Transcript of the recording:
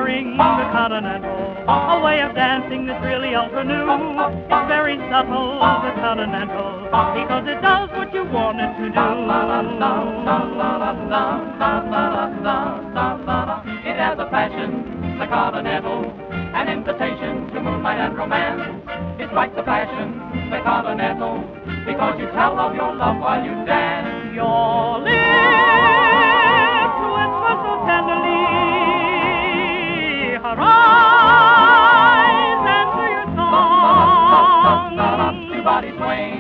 preferring the continental, a way of dancing that's really ultra new. It's very subtle, the continental, because it does what you want it to do. It has a fashion, the continental, an invitation to moonlight and romance. It strikes the passion, the continental, because you tell of your love while you dance. Your lips whisper so tenderly, her eyes answer your song. Your body swing